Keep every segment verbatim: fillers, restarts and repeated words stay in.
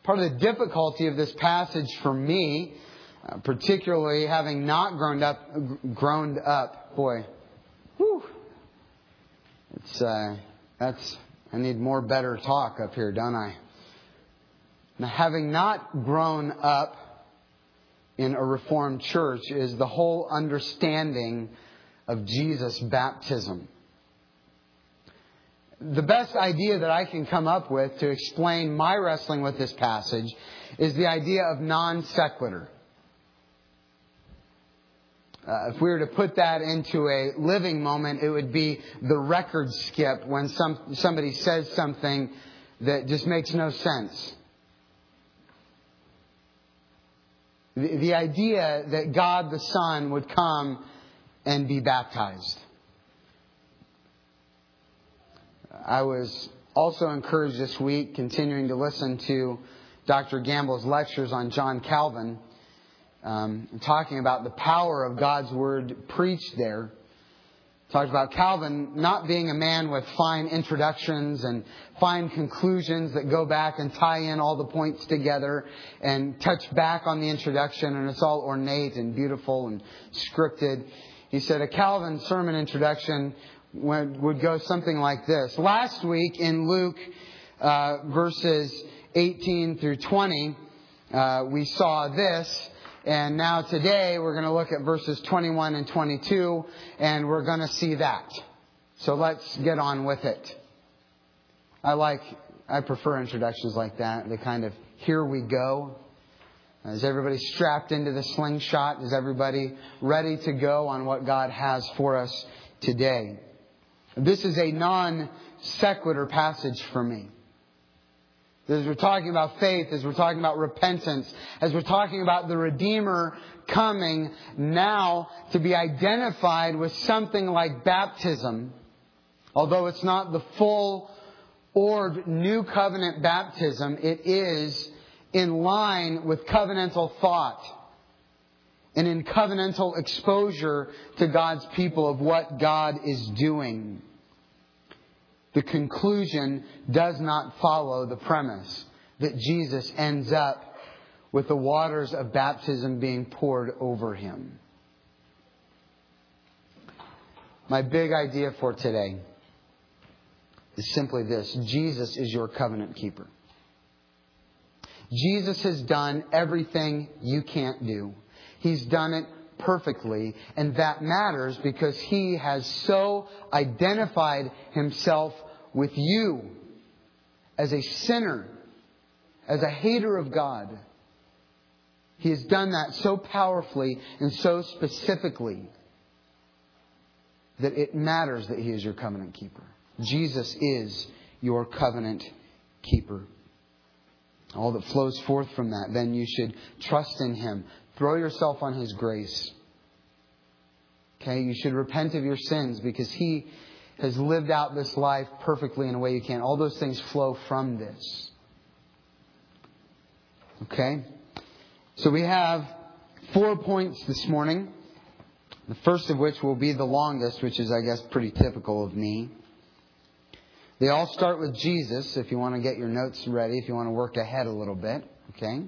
Part of the difficulty of this passage for me, uh, particularly having not grown up, grown up, boy, whew, it's uh, that's I need more better talk up here, don't I? Now, having not grown up in a Reformed church is the whole understanding of Jesus' baptism. The best idea that I can come up with to explain my wrestling with this passage is the idea of non sequitur. Uh, if we were to put that into a living moment, it would be the record skip when some somebody says something that just makes no sense. The, the idea that God the Son would come and be baptized. I was also encouraged this week, continuing to listen to Doctor Gamble's lectures on John Calvin, um, talking about the power of God's Word preached there. Talked about Calvin not being a man with fine introductions and fine conclusions that go back and tie in all the points together and touch back on the introduction, and it's all ornate and beautiful and scripted. He said a Calvin sermon introduction would go something like this. Last week in Luke uh, verses eighteen through twenty, uh, we saw this. And now today we're going to look at verses twenty-one and twenty-two, and we're going to see that. So let's get on with it. I like, I prefer introductions like that. They kind of, here we go. Is everybody strapped into the slingshot? Is everybody ready to go on what God has for us today? This is a non sequitur passage for me. As we're talking about faith, as we're talking about repentance, as we're talking about the Redeemer coming now to be identified with something like baptism, although it's not the full orbed new covenant baptism, it is in line with covenantal thought and in covenantal exposure to God's people of what God is doing. The conclusion does not follow the premise that Jesus ends up with the waters of baptism being poured over Him. My big idea for today is simply this. Jesus is your covenant keeper. Jesus has done everything you can't do. He's done it perfectly, and that matters because He has so identified Himself with you as a sinner, as a hater of God. He has done that so powerfully and so specifically that it matters that He is your covenant keeper. Jesus is your covenant keeper. All that flows forth from that, then you should trust in Him. Throw yourself on His grace. Okay, you should repent of your sins because He has lived out this life perfectly in a way you can. All those things flow from this. Okay? So we have four points this morning. The first of which will be the longest, which is, I guess, pretty typical of me. They all start with Jesus, if you want to get your notes ready, if you want to work ahead a little bit. Okay?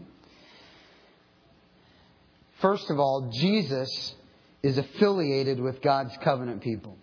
First of all, Jesus is affiliated with God's covenant people.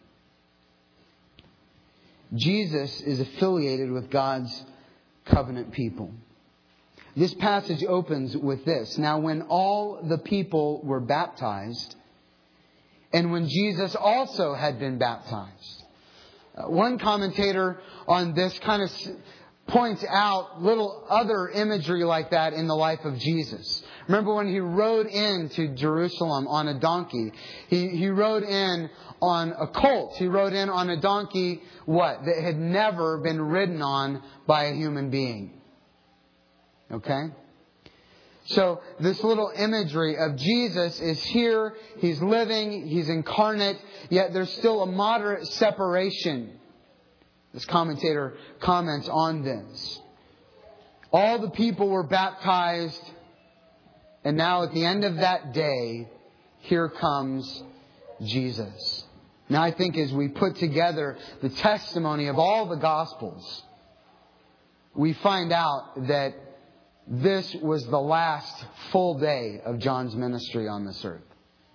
Jesus is affiliated with God's covenant people. This passage opens with this. Now, when all the people were baptized, and when Jesus also had been baptized. Uh, one commentator on this kind of points out little other imagery like that in the life of Jesus. Remember when He rode into Jerusalem on a donkey? He, he rode in on a colt. He rode in on a donkey, what? That had never been ridden on by a human being. Okay? So this little imagery of Jesus is here. He's living. He's incarnate. Yet there's still a moderate separation. This commentator comments on this. All the people were baptized. And now at the end of that day, here comes Jesus. Now I think as we put together the testimony of all the Gospels, we find out that this was the last full day of John's ministry on this earth.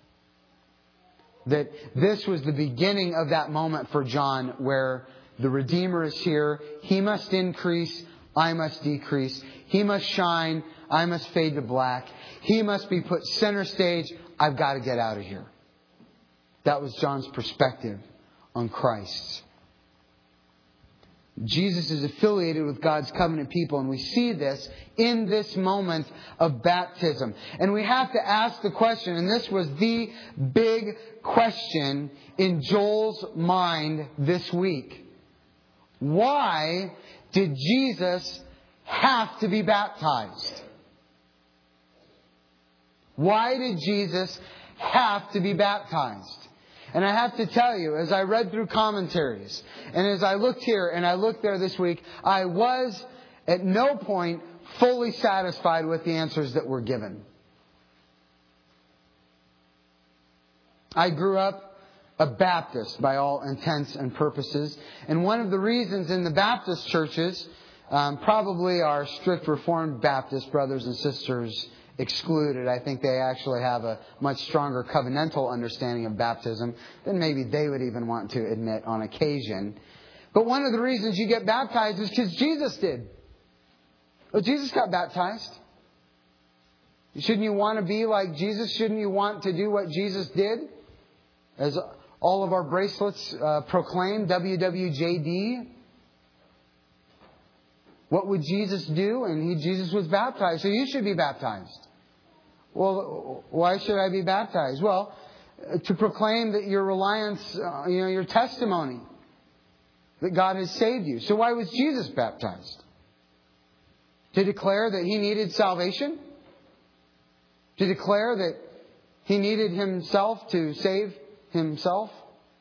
That this was the beginning of that moment for John where the Redeemer is here. He must increase. I must decrease. He must shine. I must fade to black. He must be put center stage. I've got to get out of here. That was John's perspective on Christ. Jesus is affiliated with God's covenant people, and we see this in this moment of baptism. And we have to ask the question, and this was the big question in Joel's mind this week. Why did Jesus have to be baptized? Why did Jesus have to be baptized? And I have to tell you, as I read through commentaries, and as I looked here and I looked there this week, I was at no point fully satisfied with the answers that were given. I grew up a Baptist by all intents and purposes. And one of the reasons in the Baptist churches, um, probably our strict Reformed Baptist brothers and sisters excluded. I think they actually have a much stronger covenantal understanding of baptism than maybe they would even want to admit on occasion. But one of the reasons you get baptized is because Jesus did. Well, Jesus got baptized. Shouldn't you want to be like Jesus? Shouldn't you want to do what Jesus did? As all of our bracelets uh, proclaim, W W J D. What would Jesus do? And he, Jesus was baptized. So you should be baptized. Well, why should I be baptized? Well, to proclaim that your reliance, uh, you know, your testimony that God has saved you. So why was Jesus baptized? To declare that He needed salvation? To declare that He needed Himself to save Himself?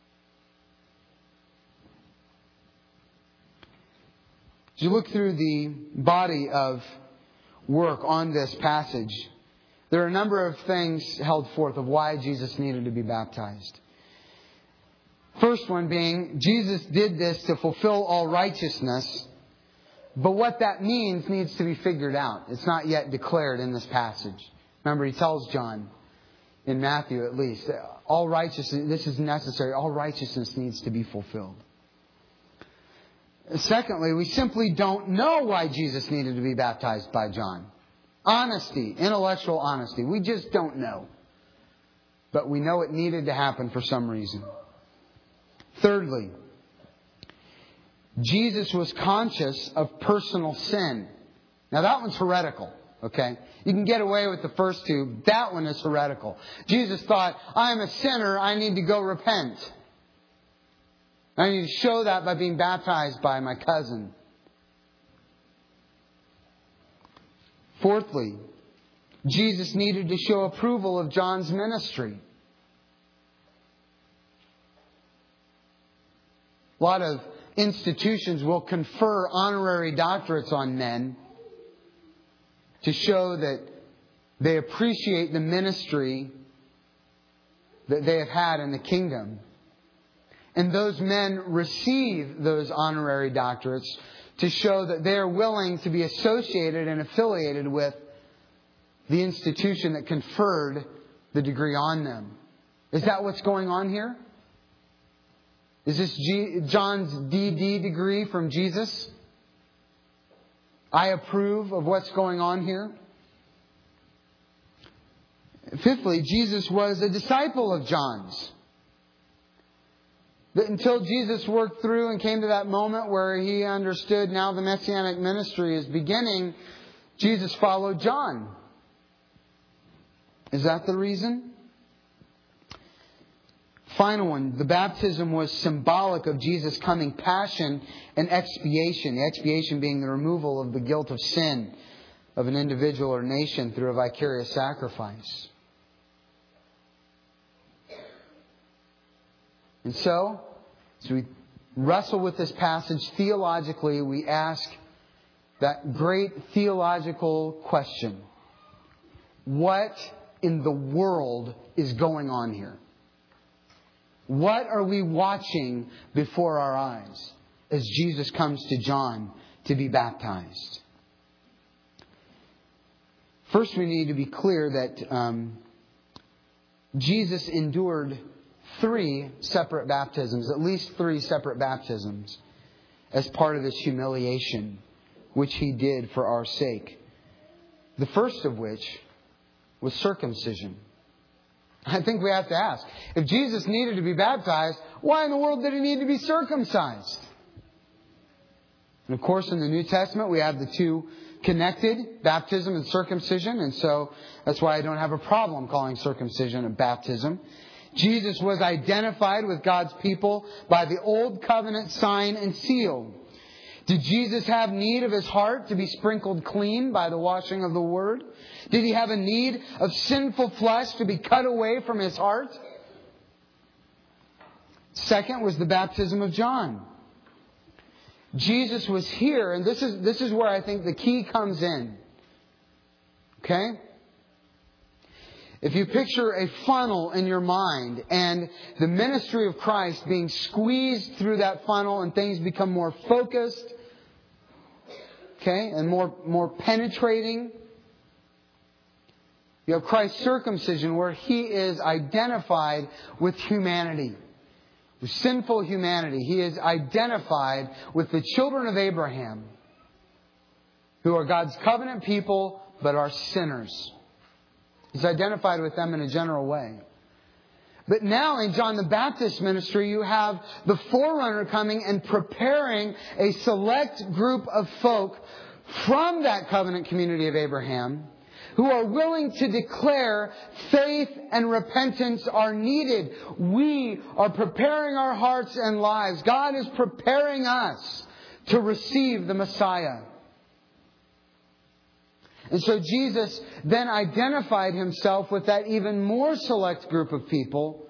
As you look through the body of work on this passage, there are a number of things held forth of why Jesus needed to be baptized. First one being, Jesus did this to fulfill all righteousness, but what that means needs to be figured out. It's not yet declared in this passage. Remember, He tells John, in Matthew at least, all righteousness, this is necessary, all righteousness needs to be fulfilled. Secondly, we simply don't know why Jesus needed to be baptized by John. Honesty, intellectual honesty. We just don't know. But we know it needed to happen for some reason. Thirdly, Jesus was conscious of personal sin. Now that one's heretical, okay? You can get away with the first two. That one is heretical. Jesus thought, I'm a sinner, I need to go repent. I need to show that by being baptized by my cousin. Fourthly, Jesus needed to show approval of John's ministry. A lot of institutions will confer honorary doctorates on men to show that they appreciate the ministry that they have had in the kingdom. And those men receive those honorary doctorates to show that they are willing to be associated and affiliated with the institution that conferred the degree on them. Is that what's going on here? Is this G- John's D D degree from Jesus? I approve of what's going on here. Fifthly, Jesus was a disciple of John's. That until Jesus worked through and came to that moment where He understood now the Messianic ministry is beginning, Jesus followed John. Is that the reason? Final one, the baptism was symbolic of Jesus' coming passion and expiation. The expiation being the removal of the guilt of sin of an individual or nation through a vicarious sacrifice. And so, as we wrestle with this passage theologically, we ask that great theological question. What in the world is going on here? What are we watching before our eyes as Jesus comes to John to be baptized? First, we need to be clear that um, Jesus endured three separate baptisms, at least three separate baptisms, as part of this humiliation, which He did for our sake. The first of which was circumcision. I think we have to ask, if Jesus needed to be baptized, why in the world did He need to be circumcised? And of course, in the New Testament, we have the two connected, baptism and circumcision. And so that's why I don't have a problem calling circumcision a baptism. Jesus was identified with God's people by the Old Covenant sign and seal. Did Jesus have need of His heart to be sprinkled clean by the washing of the Word? Did He have a need of sinful flesh to be cut away from His heart? Second was the baptism of John. Jesus was here, and this is this is where I think the key comes in. Okay? If you picture a funnel in your mind and the ministry of Christ being squeezed through that funnel and things become more focused, okay, and more, more penetrating, you have Christ's circumcision where He is identified with humanity, with sinful humanity. He is identified with the children of Abraham, who are God's covenant people but are sinners. He's identified with them in a general way. But now in John the Baptist's ministry, you have the forerunner coming and preparing a select group of folk from that covenant community of Abraham who are willing to declare faith and repentance are needed. We are preparing our hearts and lives. God is preparing us to receive the Messiah. And so Jesus then identified Himself with that even more select group of people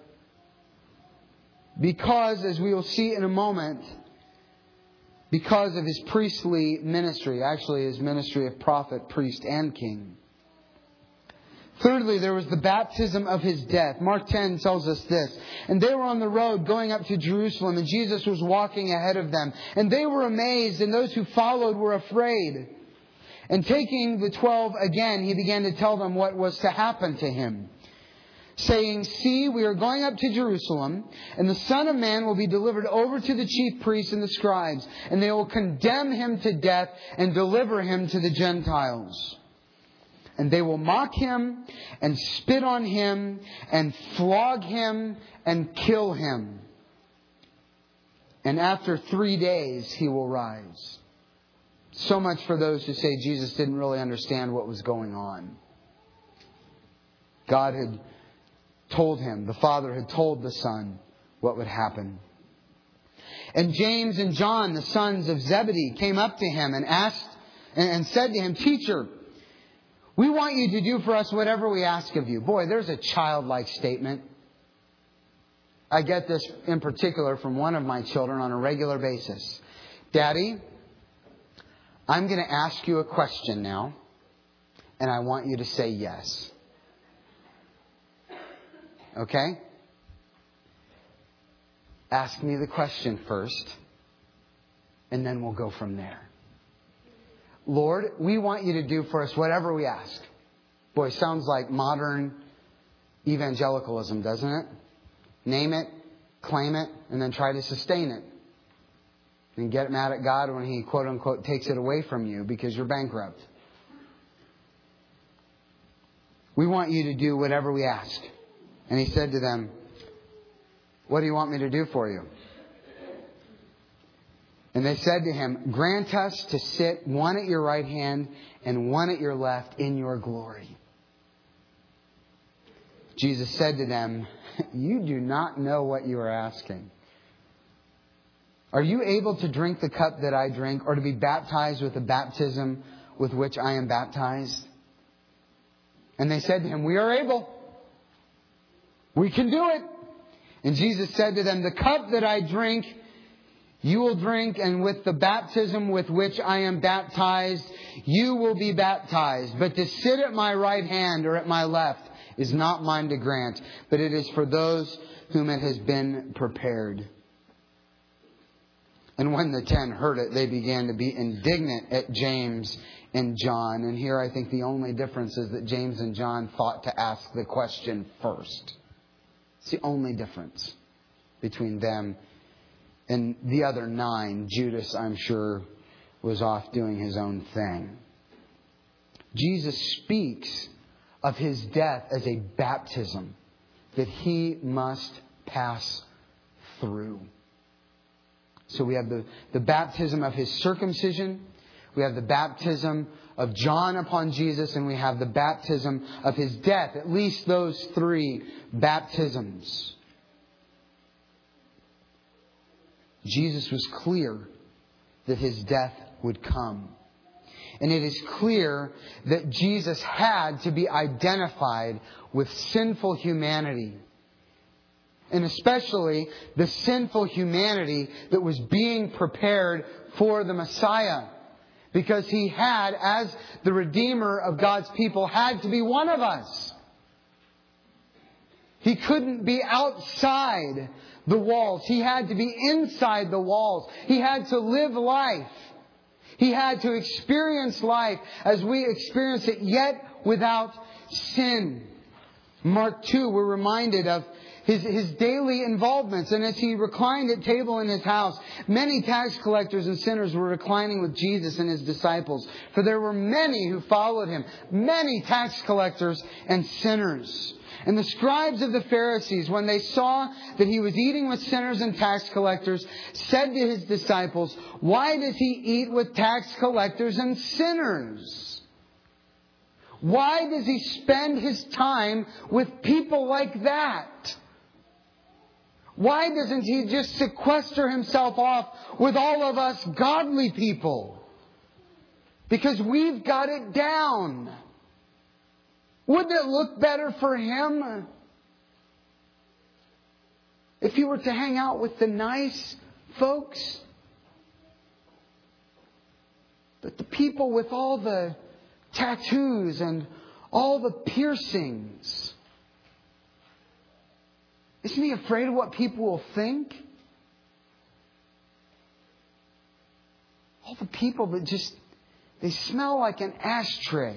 because, as we will see in a moment, because of His priestly ministry, actually His ministry of prophet, priest, and king. Thirdly, there was the baptism of His death. Mark ten tells us this. And they were on the road going up to Jerusalem, and Jesus was walking ahead of them. And they were amazed, and those who followed were afraid. And taking the twelve again, He began to tell them what was to happen to Him, saying, "See, we are going up to Jerusalem, and the Son of Man will be delivered over to the chief priests and the scribes, and they will condemn Him to death and deliver Him to the Gentiles. And they will mock Him and spit on Him and flog Him and kill Him. And after three days He will rise." So much for those who say Jesus didn't really understand what was going on. God had told Him, the Father had told the Son what would happen. And James and John, the sons of Zebedee, came up to Him and asked and said to Him, "Teacher, we want You to do for us whatever we ask of You." Boy, there's a childlike statement. I get this in particular from one of my children on a regular basis. "Daddy, I'm going to ask you a question now, and I want you to say yes." Okay? Ask me the question first, and then we'll go from there. "Lord, we want You to do for us whatever we ask." Boy, sounds like modern evangelicalism, doesn't it? Name it, claim it, and then try to sustain it. And get mad at God when He, quote unquote, takes it away from you because you're bankrupt. "We want You to do whatever we ask." And He said to them, "What do you want Me to do for you?" And they said to Him, "Grant us to sit one at Your right hand and one at Your left in Your glory." Jesus said to them, "You do not know what you are asking. Are you able to drink the cup that I drink, or to be baptized with the baptism with which I am baptized?" And they said to Him, "We are able. We can do it." And Jesus said to them, "The cup that I drink, you will drink, and with the baptism with which I am baptized, you will be baptized. But to sit at my right hand or at my left is not mine to grant, but it is for those whom it has been prepared." And when the ten heard it, they began to be indignant at James and John. And here I think the only difference is that James and John thought to ask the question first. It's the only difference between them and the other nine. Judas, I'm sure, was off doing his own thing. Jesus speaks of his death as a baptism that he must pass through. So we have the, the baptism of his circumcision. We have the baptism of John upon Jesus. And we have the baptism of his death. At least those three baptisms. Jesus was clear that his death would come. And it is clear that Jesus had to be identified with sinful humanity. And especially the sinful humanity that was being prepared for the Messiah. Because he had, as the Redeemer of God's people, had to be one of us. He couldn't be outside the walls. He had to be inside the walls. He had to live life. He had to experience life as we experience it, yet without sin. Mark two, we're reminded of His, his daily involvements. And as he reclined at table in his house, many tax collectors and sinners were reclining with Jesus and his disciples. For there were many who followed him. Many tax collectors and sinners. And the scribes of the Pharisees, when they saw that he was eating with sinners and tax collectors, said to his disciples, "Why does he eat with tax collectors and sinners? Why does he spend his time with people like that? Why doesn't he just sequester himself off with all of us godly people? Because we've got it down. Wouldn't it look better for him if he were to hang out with the nice folks? But the people with all the tattoos and all the piercings, isn't he afraid of what people will think? All the people that just, they smell like an ashtray.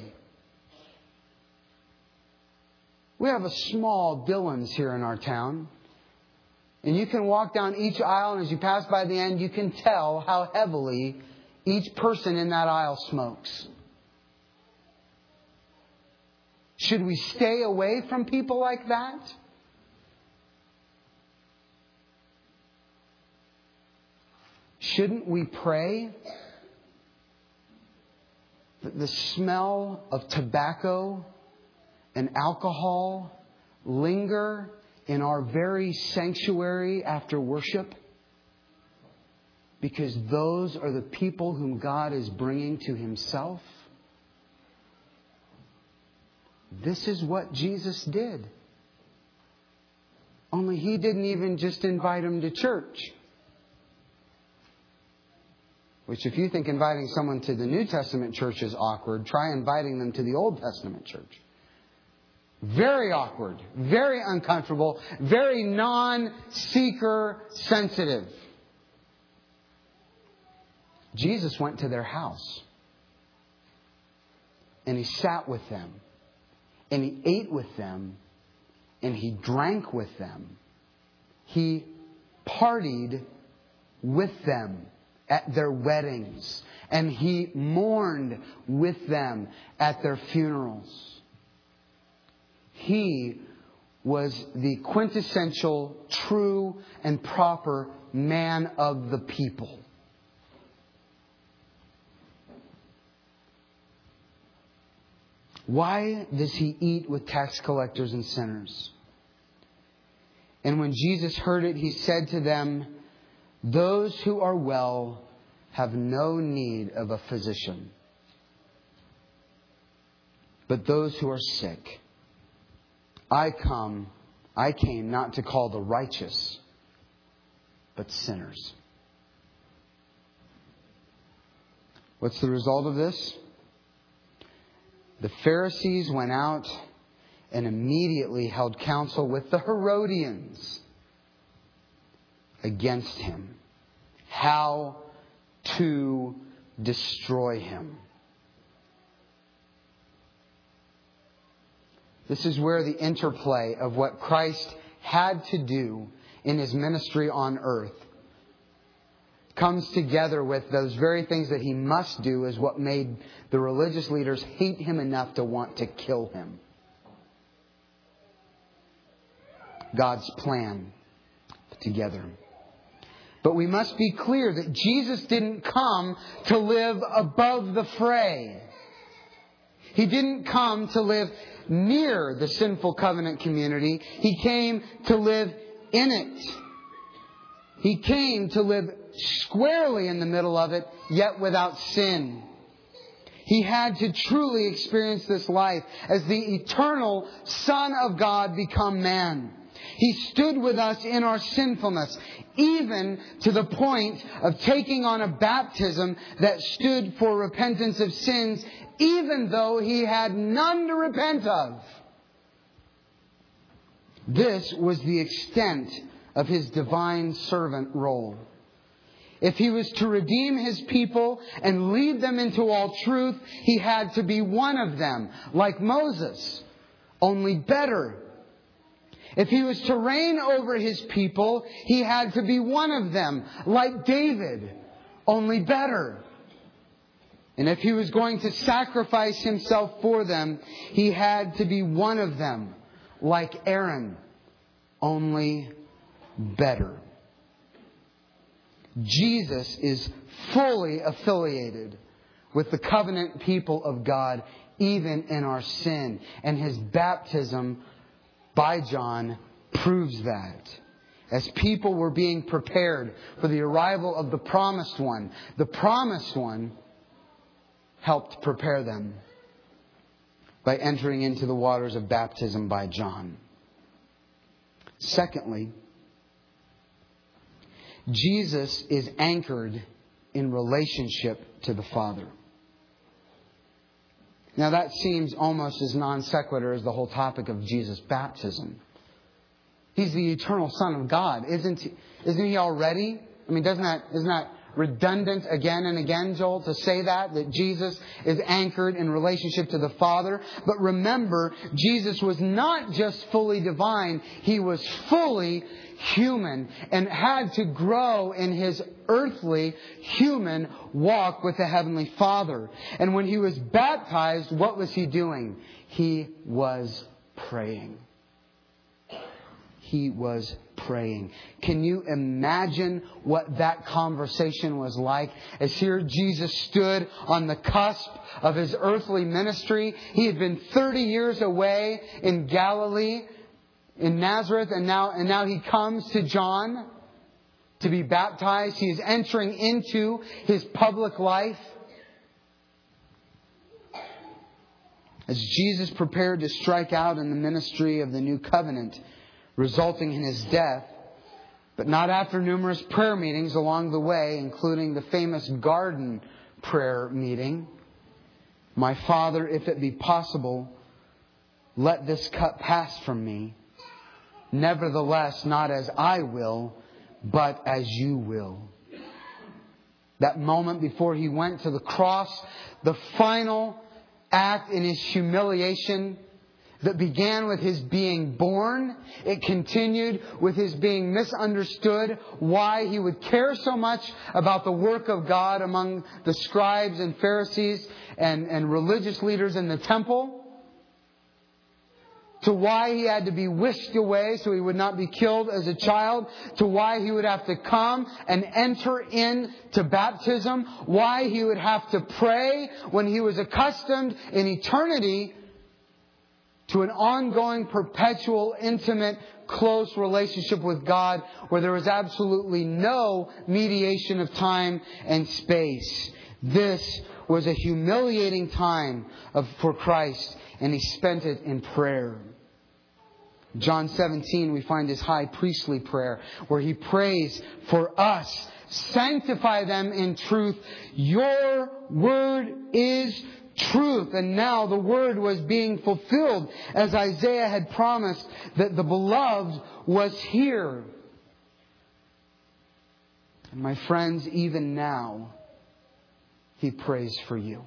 We have a small Dillon's here in our town. And you can walk down each aisle, and as you pass by the end, you can tell how heavily each person in that aisle smokes. Should we stay away from people like that? Shouldn't we pray that the smell of tobacco and alcohol linger in our very sanctuary after worship? Because those are the people whom God is bringing to himself. This is what Jesus did. Only he didn't even just invite them to church. Which, if you think inviting someone to the New Testament church is awkward, try inviting them to the Old Testament church. Very awkward, very uncomfortable, very non-seeker sensitive. Jesus went to their house. And he sat with them. And he ate with them. And he drank with them. He partied with them at their weddings. And he mourned with them at their funerals. He was the quintessential, true, and proper man of the people. Why does he eat with tax collectors and sinners? And when Jesus heard it, he said to them, "Those who are well have no need of a physician, but those who are sick. I come, I came not to call the righteous, but sinners." What's the result of this? The Pharisees went out and immediately held counsel with the Herodians against him, how to destroy him. This is where the interplay of what Christ had to do in his ministry on earth comes together with those very things that he must do, is what made the religious leaders hate him enough to want to kill him. God's plan together. But we must be clear that Jesus didn't come to live above the fray. He didn't come to live near the sinful covenant community. He came to live in it. He came to live squarely in the middle of it, yet without sin. He had to truly experience this life as the eternal Son of God become man. He stood with us in our sinfulness, even to the point of taking on a baptism that stood for repentance of sins, even though he had none to repent of. This was the extent of his divine servant role. If he was to redeem his people and lead them into all truth, he had to be one of them, like Moses, only better. If he was to reign over his people, he had to be one of them, like David, only better. And if he was going to sacrifice himself for them, he had to be one of them, like Aaron, only better. Jesus is fully affiliated with the covenant people of God, even in our sin. And his baptism by John proves that. As people were being prepared for the arrival of the promised one, the promised one helped prepare them by entering into the waters of baptism by John. Secondly, Jesus is anchored in relationship to the Father. Now that seems almost as non sequitur as the whole topic of Jesus' baptism. He's the eternal Son of God. Isn't he, isn't he already? I mean, doesn't that, isn't that redundant again and again, Joel, to say that, that Jesus is anchored in relationship to the Father? But remember, Jesus was not just fully divine. He was fully human and had to grow in his earthly human walk with the Heavenly Father. And when he was baptized, what was he doing? He was praying. He was praying. Can you imagine what that conversation was like? As here Jesus stood on the cusp of his earthly ministry. He had been thirty years away in Galilee, in Nazareth, and now, and now he comes to John to be baptized. He is entering into his public life. As Jesus prepared to strike out in the ministry of the new covenant, resulting in his death, but not after numerous prayer meetings along the way, including the famous garden prayer meeting. My Father, if it be possible, let this cup pass from me. Nevertheless, not as I will, but as you will. That moment before he went to the cross, the final act in his humiliation that began with his being born. It continued with his being misunderstood, why he would care so much about the work of God among the scribes and Pharisees and, and religious leaders in the temple, to why he had to be whisked away so he would not be killed as a child, to why he would have to come and enter into baptism, why he would have to pray when he was accustomed in eternity to an ongoing, perpetual, intimate, close relationship with God where there was absolutely no mediation of time and space. This was a humiliating time of, for Christ, and he spent it in prayer. John seventeen, we find his high priestly prayer where he prays for us. Sanctify them in truth. Your word is truth. And now the word was being fulfilled as Isaiah had promised that the beloved was here. And my friends, even now, He prays for you.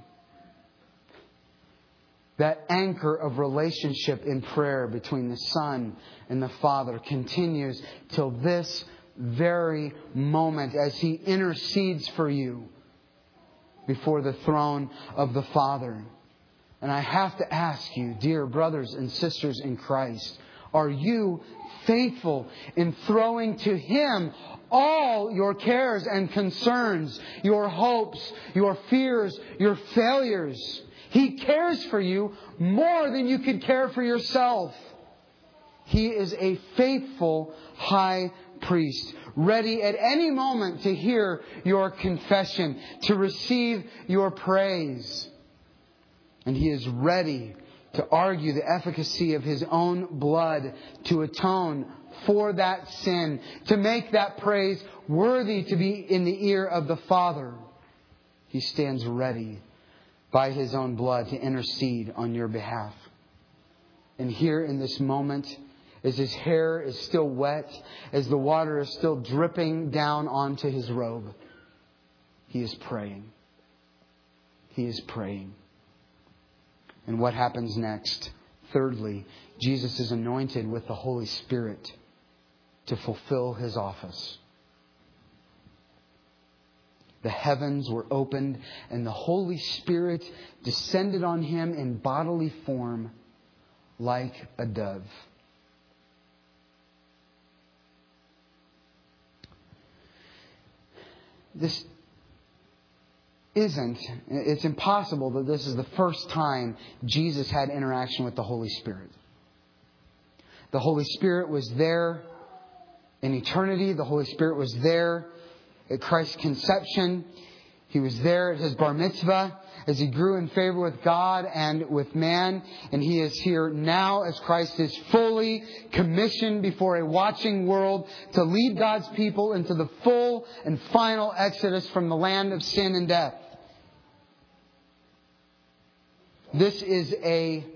That anchor of relationship in prayer between the Son and the Father continues till this very moment as He intercedes for you before the throne of the Father. And I have to ask you, dear brothers and sisters in Christ, are you faithful in throwing to Him all your cares and concerns, your hopes, your fears, your failures? He cares for you more than you could care for yourself. He is a faithful high priest, ready at any moment to hear your confession, to receive your praise. And He is ready to argue the efficacy of His own blood to atone for that sin, to make that praise worthy to be in the ear of the Father. He stands ready by His own blood to intercede on your behalf. And here in this moment, as His hair is still wet, as the water is still dripping down onto His robe, He is praying. He is praying. And what happens next? Thirdly, Jesus is anointed with the Holy Spirit to fulfill His office. The heavens were opened and the Holy Spirit descended on Him in bodily form like a dove. This isn't, it's impossible that this is the first time Jesus had interaction with the Holy Spirit. The Holy Spirit was there in eternity. The Holy Spirit was there at Christ's conception. He was there at His bar mitzvah as He grew in favor with God and with man. And He is here now as Christ is fully commissioned before a watching world to lead God's people into the full and final exodus from the land of sin and death. This is a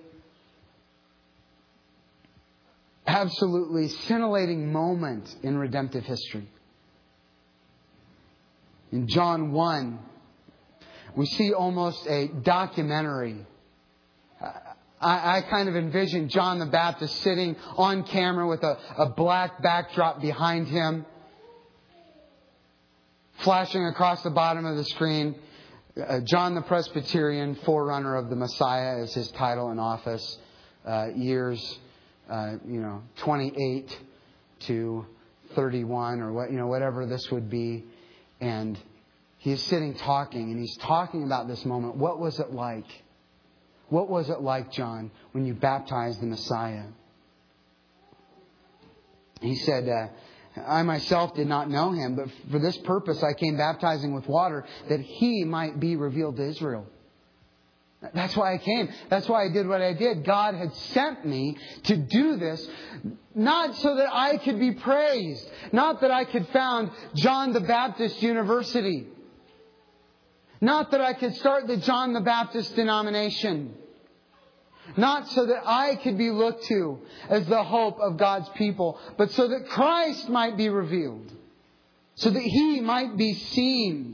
absolutely scintillating moment in redemptive history. In John one, we see almost a documentary. I, I kind of envision John the Baptist sitting on camera with a, a black backdrop behind him, flashing across the bottom of the screen. Uh, John the Presbyterian, forerunner of the Messiah, is his title and office. Uh, years, uh, you know, twenty-eight to thirty-one, or what, you know, whatever this would be. And he's sitting talking, and he's talking about this moment. What was it like? What was it like, John, when you baptized the Messiah? He said, uh, I myself did not know Him, but for this purpose I came baptizing with water, that He might be revealed to Israel. That's why I came. That's why I did what I did. God had sent me to do this, not so that I could be praised, not that I could found John the Baptist University, not that I could start the John the Baptist denomination, not so that I could be looked to as the hope of God's people, but so that Christ might be revealed, so that He might be seen.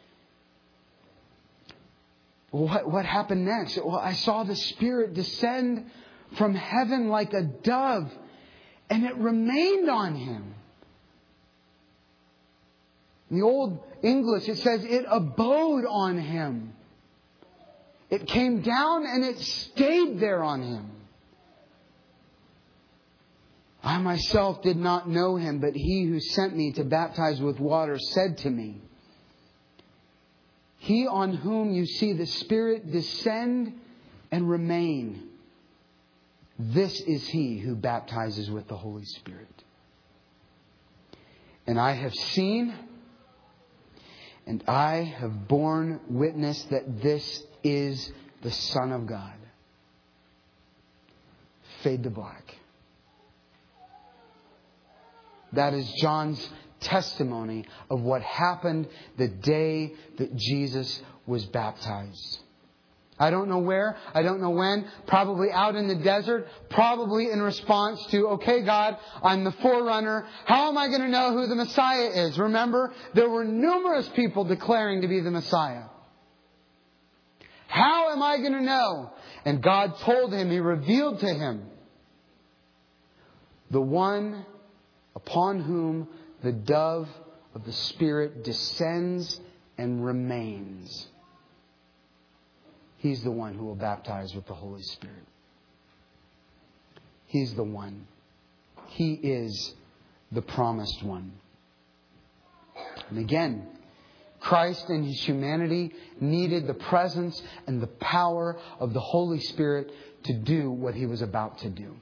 What, what happened next? Well, I saw the Spirit descend from heaven like a dove, and it remained on Him. In the Old English, it says it abode on Him. It came down and it stayed there on Him. I myself did not know Him, but He who sent me to baptize with water said to me, He on whom you see the Spirit descend and remain, this is He who baptizes with the Holy Spirit. And I have seen and I have borne witness that this is the Son of God. Fade to black. That is John's testimony of what happened the day that Jesus was baptized. I don't know where. I don't know when. Probably out in the desert. Probably in response to, okay, God, I'm the forerunner. How am I going to know who the Messiah is? Remember, there were numerous people declaring to be the Messiah. How am I going to know? And God told him, He revealed to him, the one upon whom the dove of the Spirit descends and remains. He's the one who will baptize with the Holy Spirit. He's the one. He is the promised one. And again, Christ in His humanity needed the presence and the power of the Holy Spirit to do what He was about to do.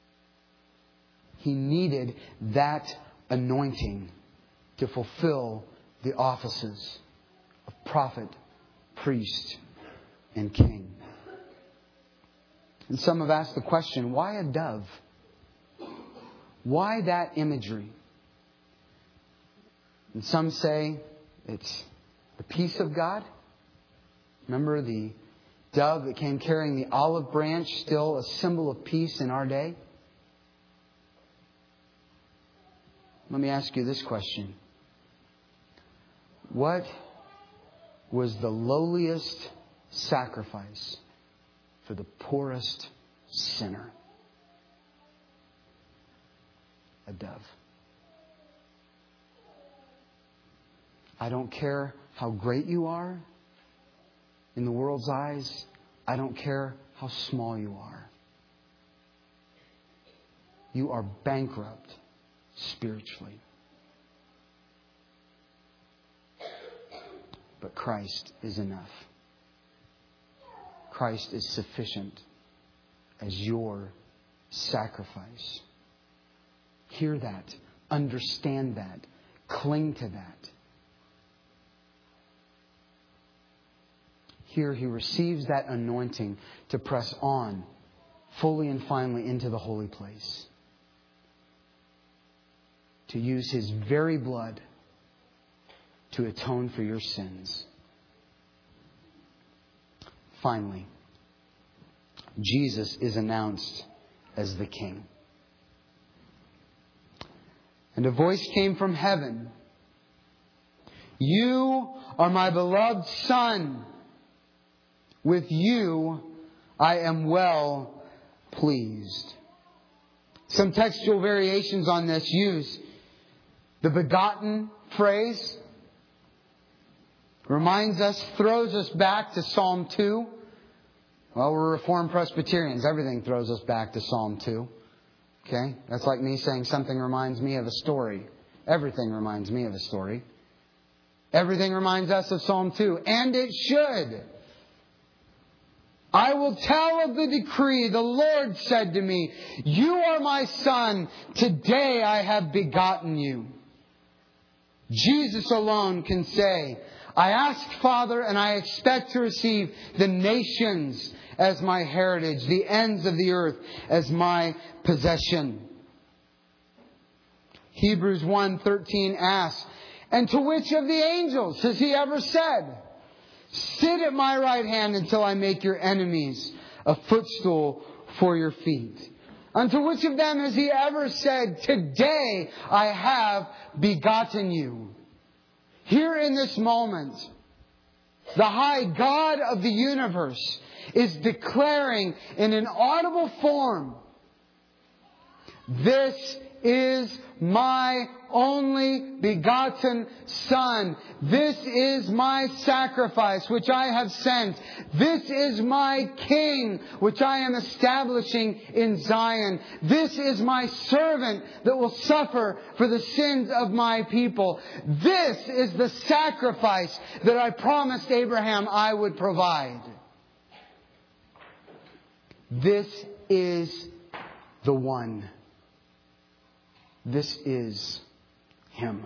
He needed that anointing to fulfill the offices of prophet, priest, and king. And some have asked the question, why a dove? Why that imagery? And some say it's the peace of God. Remember the dove that came carrying the olive branch, still a symbol of peace in our day? Let me ask you this question. What was the lowliest sacrifice for the poorest sinner? A dove. I don't care how great you are in the world's eyes. I don't care how small you are. You are bankrupt spiritually. But Christ is enough. Christ is sufficient as your sacrifice. Hear that. Understand that. Cling to that. Here He receives that anointing to press on fully and finally into the holy place. To use His very blood to atone for your sins. Finally, Jesus is announced as the King. And a voice came from heaven. You are my beloved Son. With you I am well pleased. Some textual variations on this use the begotten phrase. Reminds us, throws us back to Psalm two. Well, we're Reformed Presbyterians. Everything throws us back to Psalm two. Okay? That's like me saying something reminds me of a story. Everything reminds me of a story. Everything reminds us of Psalm two. And it should. I will tell of the decree. The Lord said to me, you are my Son. Today I have begotten you. Jesus alone can say, I ask, Father, and I expect to receive the nations as my heritage, the ends of the earth as my possession. Hebrews one thirteen asks, and to which of the angels has He ever said, sit at my right hand until I make your enemies a footstool for your feet? Unto which of them has He ever said, today I have begotten you? Here in this moment, the high God of the universe is declaring in an audible form, this is my only begotten Son. This is my sacrifice which I have sent. This is my King which I am establishing in Zion. This is my servant that will suffer for the sins of my people. This is the sacrifice that I promised Abraham I would provide. This is the one. This is Him.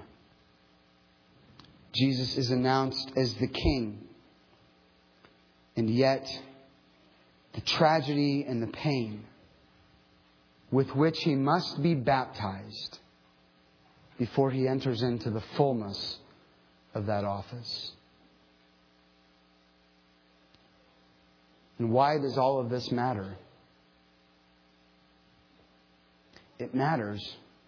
Jesus is announced as the King. And yet, the tragedy and the pain with which He must be baptized before He enters into the fullness of that office. And why does all of this matter? It matters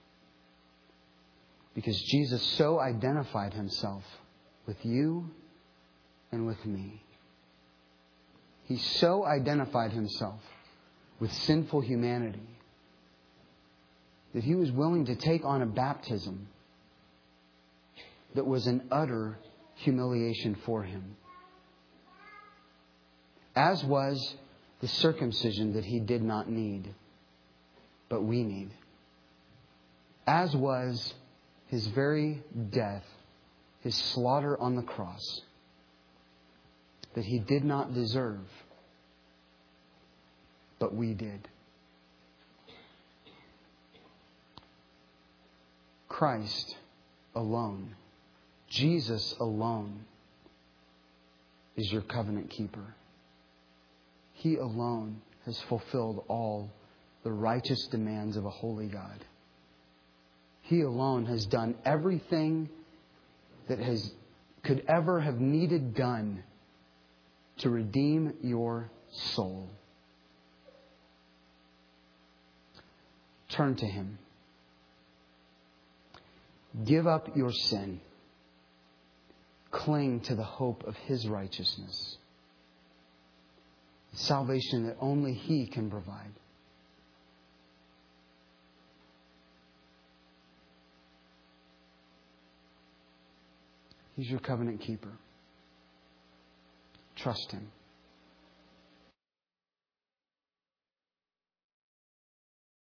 because Jesus so identified himself with you and with me. He so identified himself with sinful humanity that he was willing to take on a baptism that was an utter humiliation for him. As was the circumcision that he did not need, but we need. As was his very death, his slaughter on the cross, that he did not deserve, but we did. Christ alone, Jesus alone, is your covenant keeper. He alone has fulfilled all the righteous demands of a holy God. He alone has done everything that has could ever have needed done to redeem your soul. Turn to Him. Give up your sin. Cling to the hope of His righteousness. Salvation that only He can provide. He's your covenant keeper. Trust Him.